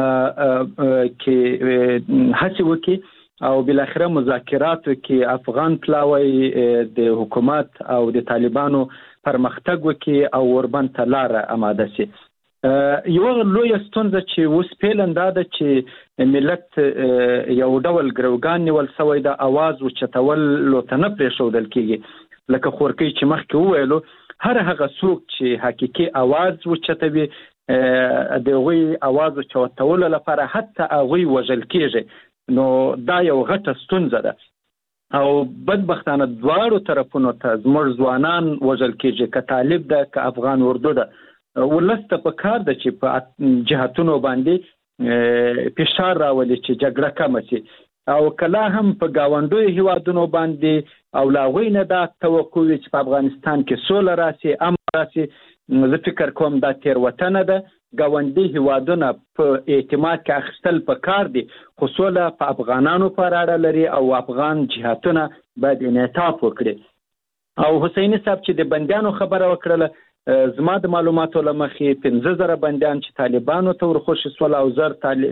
کې هڅې وکړي او بالاخره مذاکراتو کې افغان پلاوی د حکومت او د طالبانو پرمختګ وکړي او وربند ته لاره آماده شي. یو لوی ستونزه چې اوس پیلنده ده چې ملت یو ډول ګروګان نیول سوی د اواز او چتول ته نه پرېښودل کېږي. لکه خورکۍ چې مخکې وویلو هر هغه څوک چې حقیقي اواز وچتوي د هغوی اواز چتولو لپاره حتی هغوی وژل کېږي. نو دا یو غټه ستونزه ده او بدبختانه دواړو طرفونو ته زموږ ځوانان وژل کېږي، که طالب ده که افغان اردو ده. ولس ته په کار ده چې په جهتونو باندې فشار راولي چې جګړه کمه شي او کله هم په ګاونډیو هیوادونو باندې او له هغوی نه دا توقع وي چې په افغانستان کې سوله راسي، امن راسي. زه فکر کوم دا تېروتنه ده. ګاونډي هیوادونه په اعتماد کې اخیستل په کار دي، خو سوله په افغانانو پورې اړه لري او افغان جهتونه باید انعطاف وکړي. او حسیني صاحب چې د بندیانو خبره وکړله زما د معلوماتو لمخې پنځه زره بندیان چې طالبانو ته ورخوشي سول او زر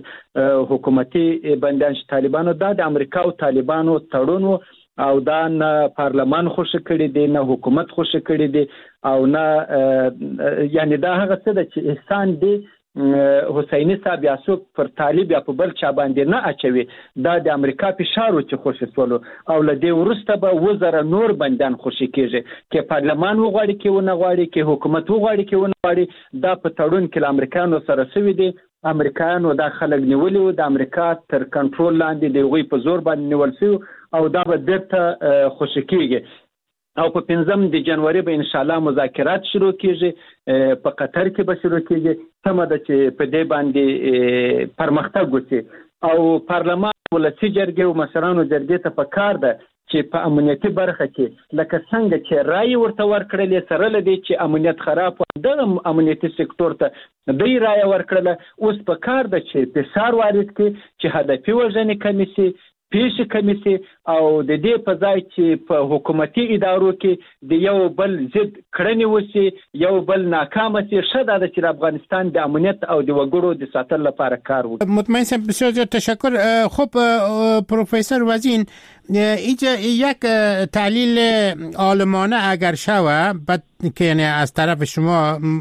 حکومتي بندیان چې طالبانو دا د امریکا او طالبانو تړون او دا نه پارلمان خوشی کړی دی نه حکومت خوشی کړی دی او نه یعنی دا هغه څه د چې احسان دی حسینی صاحب یا څوک پر طالب یا په بل چا باندې نه اچوي دا د امریکا فشار چې خوشی سولو او لدې ورسته به وزره نور بندیان خوشی کیږي کې پارلمان وغواړي کې ونه غواړي کې حکومت وغواړي کې ونه غواړي دا په تړون کې امریکانو سره سوي دي امریکایانو دا خلک نیولي و د امریکا تر کنټرول لاندې د هغوی په زور باندې نیول شوي او دا به بیرته خوشي کیږي او په پنځم د جنوري به ان شاء الله مذاکرات شروع کیږي په قطر کې به شروع کیږي سمه ده چې په دې باندې پرمختګ وشي او پارلمان ولسی جرګې او مشرانو جرګې ته پکار ده چې په امنیتي برخه کې لکه څنګه چې رای ورته ورکړلې سره لدی چې امنیت خراب و د امنیتي سکتور ته دوی رای ورکړله اوس په کار ده چې فشار وارد کړي چې هدفي وژنې کمې شي پیش کمیسي او د دې په ځای چې په حکومتي ادارو کې د یو بل ضد کړنې وشي یو بل ناکامه شي شته د چې افغانستان د امنیت او د وګړو د ساتل لپاره کار وکړي. مطمئن شم بسیار زیاد تشکر. خب پروفسور وزین اینجا یک تحلیل عالمانه اگر شود بعد که یعنی از طرف شما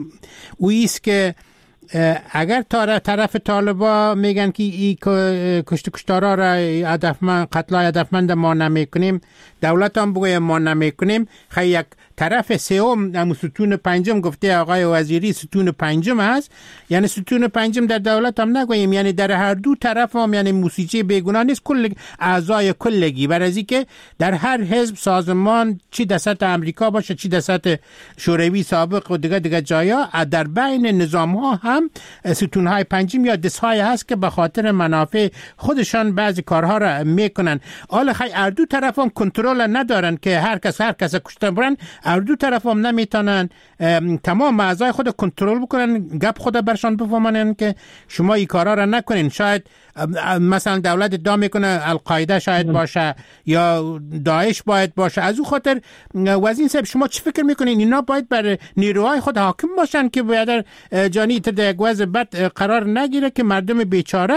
اویست که اگر طرف طالبا میگن که این کشت کشتارا را هدفمند قتلای هدفمند ما نمیکنیم دولت هم بگوید ما نمیکنیم خیلی یک طرف سوم در ستون پنجم گفته آقای وزیری ستون پنجم هست یعنی ستون پنجم در دولت هم نگوییم یعنی در هر دو طرف هم یعنی موسیقی بیگناه نیست کل اعضای کلگی برای که در هر حزب سازمان چی در سطح امریکا باشه چی در سطح شوروی سابق و دیگه دیگه جایا در بین نظام ها هم ستون های پنجم یا دست های هست که به خاطر منافع خودشان بعضی کارها را میکنن. حالا خیلی هر دو طرف هم کنترل ندارن که هر کس هر کس کشته برن هر دو طرف هم نمیتونن تمام اعضای خود کنترل بکنن گپ خود برشان بفهمونن که شما این کارا را نکنین. شاید مثلا دولت ادعا میکنه القاعده شاید باشه یا داعش باید باشه از اون خاطر وزین صاحب شما چی فکر میکنین اینا باید بر نیروهای خود حاکم باشن که باید جانی در یک وضع بد قرار نگیره که مردم بیچاره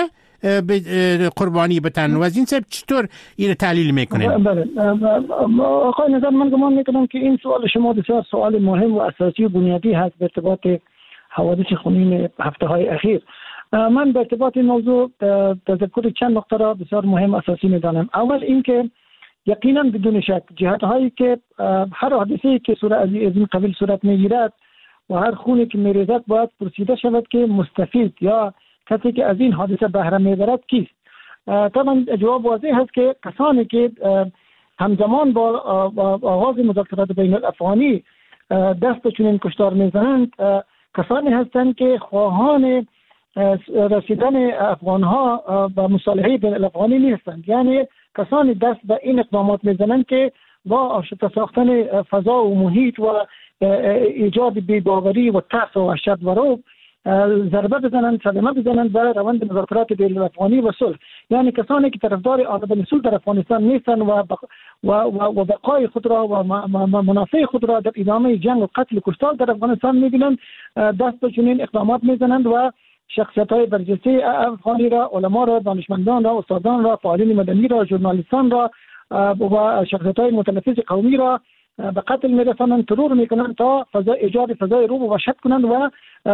قربانی بتن. وزین صاحب چطور این تحلیل میکنین؟ بله آقای نظر من گمان میکنم که این سوال شما بسیار سوال مهم و اساسی و بنیادی هست به ارتباط حوادث خونین هفته های اخیر. من به ارتباط این موضوع تذکر چند نقطه را بسیار مهم اساسی میدانم. اول اینکه یقینا بدون شک جهت هایی که هر حادثه‌ای که صورت از این قبیل صورت میگیرد و هر خونی که میریزد باید پرسیده شود که مستفید یا کسی که از این حادثه بهره میبرد کیست. طبعا جواب واضح هست که کسانی که همزمان با آغاز مذاکرات بین الافغانی دست به چنین کشتار میزنند کسانی هستند که خواهان رسیدن افغانها به مصالحه بین الافغانی نیستند، یعنی کسانی دست به این اقدامات میزنند که با آشفته ساختن فضا و محیط و ایجاد بی‌باوری و ترس و وحشت و رعب ضربه بزنند، صدمه بزنند و روند مذاکرات بین الافغانی و صلح. یعنی کسانی که طرفدار عادل صلح در افغانستان نیستند و بق... و و بقای خود را و منافع خود را در ادامه جنگ و قتل و کشتار در افغانستان می‌بینند دست به چنین اقدامات میزنند و شخصیت‌های برجسته افغانی را، علما را، دانشمندان را، استادان را، فعالین مدنی را، ژورنالیستان را و شخصیت‌های متنفذ قومی را به قتل می‌رسانند، ترور می‌کنند تا فضا ایجاد فضای رعب و وحشت کنند و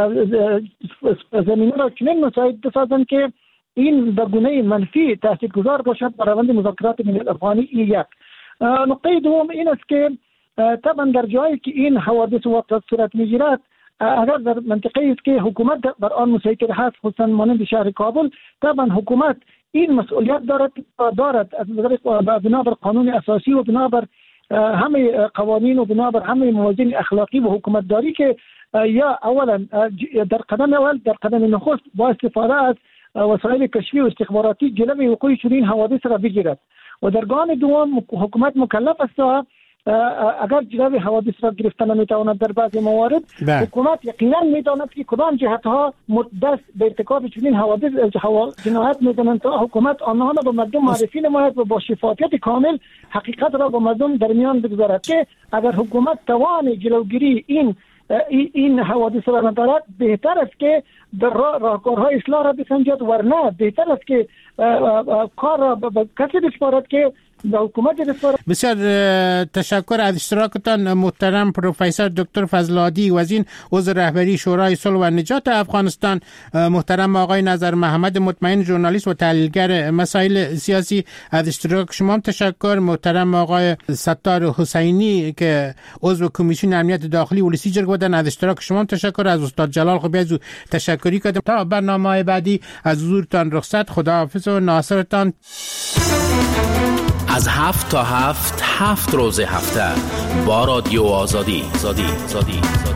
زمینه را چنین مساعد بسازند که این به گونه منفی تاثیرگذار باشد بر روند مذاکرات بین الافغانی. یک نقطه دوم این است که طبعا در جایی که این حوادث واقعات صورت می‌گیرد اگر در منطقه‌ای است که حکومت بر آن مسیطر هست خصوصا مانند شهر کابل، طبعا حکومت این مسئولیت دارد دارد از بنابر قانون اساسی و بنابر همه قوانین و بنابر همه موازین اخلاقی و حکومتداری که یا اولا در قدم اول در قدم نخست با استفاده از وسایل کشفی و استخباراتی جلوی وقوع چنین حوادث را بگیرد و در گام دوم حکومت مکلف است اگر جلوی حوادث را گرفتن نمیتواند در بعضی موارد ده. حکومت یقینا میداند که کدام جهت ها دست به ارتکاب چنین حوادث جنایت میزنند تا حکومت آنها را به مردم معرفی نماید و با شفافیت کامل حقیقت را با مردم در میان بگذارد که اگر حکومت توان جلوگیری این این حوادث را ندارد، بهتر است که در راهکارهای اصلاح را بسنجد، ورنه بهتر است که کار را به کسی بسپارد که به حکومت بسپارد. بسیار تشکر از اشتراکتان محترم پروفسور دکتر فضل‌عادی وزین عضو رهبری شورای صلح و نجات افغانستان، محترم آقای نظر محمد مطمئن ژورنالیست و تحلیلگر مسائل سیاسی از اشتراک شما تشکر، محترم آقای ستار حسینی که عضو کمیسیون امنیت داخلی ولسی جرگ بودن از اشتراک شما تشکر، از استاد جلال خوبی از تشکری کردم. تا برنامه بعدی از حضورتان رخصت، خداحافظ و ناصرتان. از هفت تا هفت هفت روز هفته با رادیو آزادی. زادی زادی زادی.